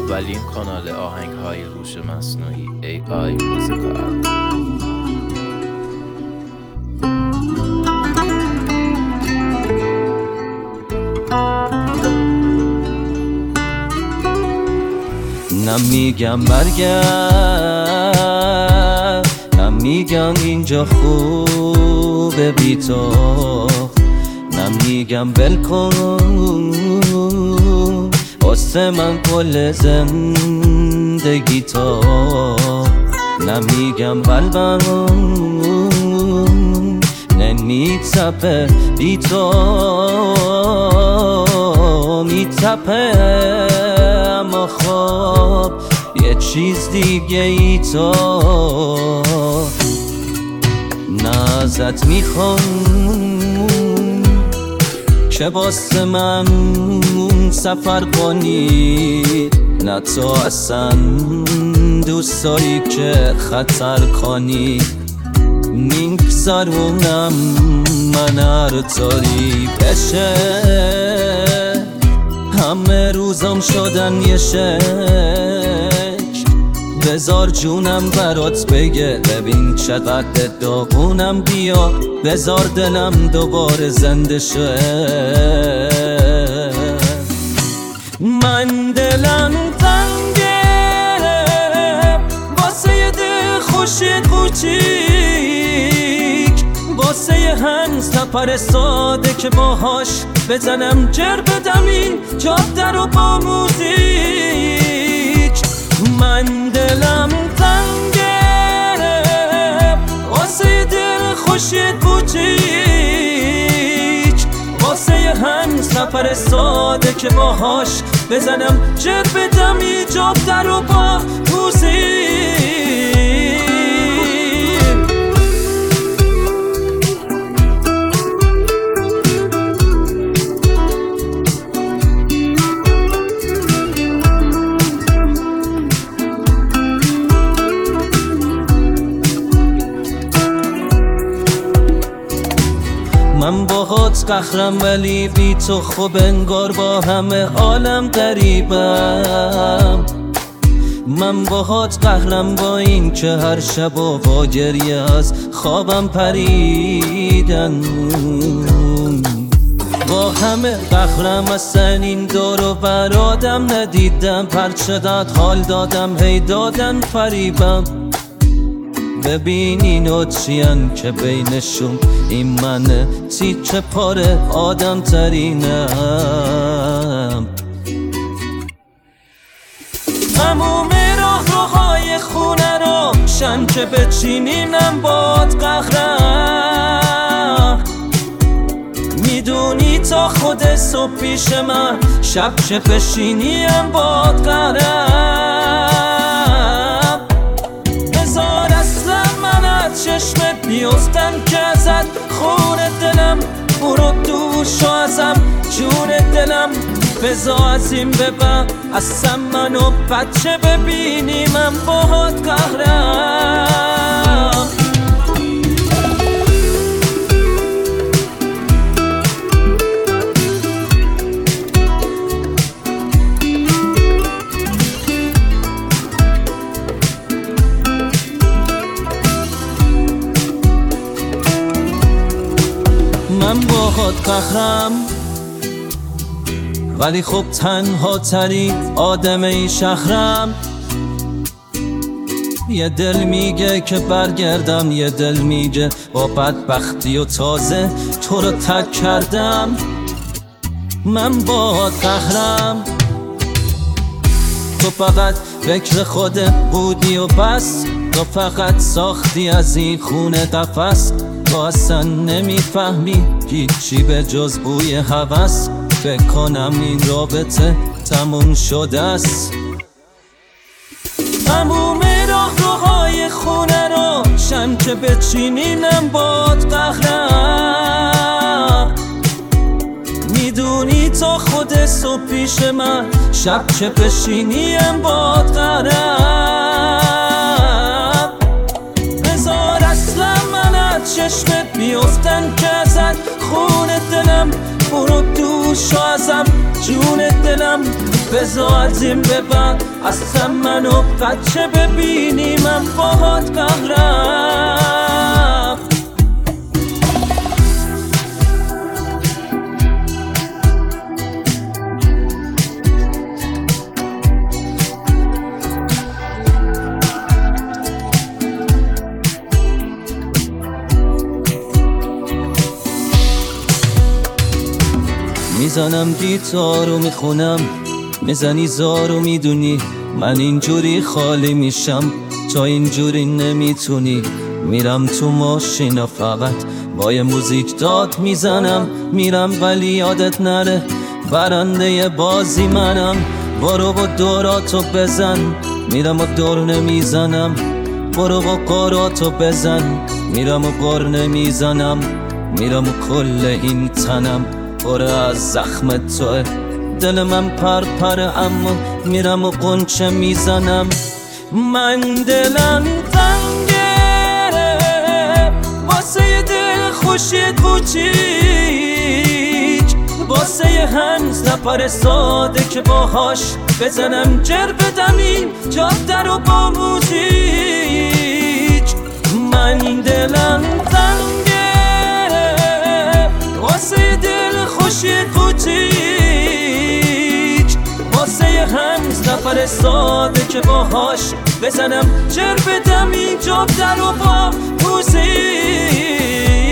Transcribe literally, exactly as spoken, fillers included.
اولین کانال آهنگ‌های هوش مصنوعی ای آی موزیکال. نمیگم برگرد، نمیگم اینجا خوبه بی تو، نمیگم بلکن واسه من کل زندگی تو، نمیگم قلبم نمیتپه بی تو، میتپه اما خب یه چیز دیگه ای تو. نه ازت میخوام که واسه من سفر کنی، نه تو اصلا دوست داری که خطر کنی، میگذرونم من هر طوری بشه، همه روزم شدن یه شک، بذار جونم برات بگه ببین چقدر داغونم، بیا بذار دلم دوباره زنده شه. من دلم تنگه واسه یه دل خوشی کوچیک، واسه یه هن سفر ساده که باهاش بزنم جر بدم این جاده رو با موزیک. من دلم تنگه واسه یه دل خوشی کوچیک، واسه یه هم سفر ساده که باهاش بزنم جر بدم این جاده رو با موزیک. من باهات قهرم ولی بی تو خوب انگار با همه عالم غریبم، من باهات قهرم با این که هر شب و با گریه از خوابم پریدن، با همه قهرم اصلا این دور و برادم ندیدم، پرچدت حال دادم هی دادن فریبم، ببینین و چیان که بینشون این منه تیکه پاره آدم ترینم. تموم راه روهای خونه رو شن که بچینینم باد قهرم، میدونی تا خود صبح پیش من شب چه بشینیم باد قهرم، بذار اصلا من از چشمت بیفتم که ازت خون دلم برو دوش و ازم جون دلم، بذار از این ببر اصلا منو بچه ببینی من باهات قهرم. من باهات قهرم ولی خب تنها تری آدم این شهرم، یه دل میگه که برگردم، یه دل میگه با بدبختی و تازه تو رو ترک کردم. من باهات قهرم، تو فقط فکر خودت بودی و بس، تو فقط ساختی از این خونه قفس، تو اصلا نمیفهمی هیچی به جز بوی هوس، فکر کنم این رابطه تموم شده است. تموم راه روهای خونه رو شم که بچینینم باد قهرم، میدونی تا خود صبح پیش من شب چه بشینیم باد قهرم، بذار اصلا من از چشمت بیفتن که ازت خون دلم برو دوش و ازم جون دلم بذار از این به بعد اصلا منو بچه ببینی من باهات قهرم. میزنم گیتارو میخونم میزنی زارو میدونی من اینجوری خالی میشم تا اینجوری نمیتونی. میرم تو ماشینا فقط با یه موزیک داد میزنم میرم ولی یادت نره برنده بازی منم. برو با دوراتو بزن میرم و دور نمیزنم. برو با قاراتو بزن میرم و قار نمیزنم. میرم و کل این تنم پر از زخم توه. دل من پر پره اما میرم و قنچه میزنم. من دلم تنگه واسه دل خوشی کوچیک واسه هنز نپر ساده که باهاش بزنم جر بدمیم جاده رو با موزیک. من دلم تنگه واسه دل خوشی کوچیک واسه هنز نفر ساده که باهاش بزنم جر بدم این جاده رو با موزیک.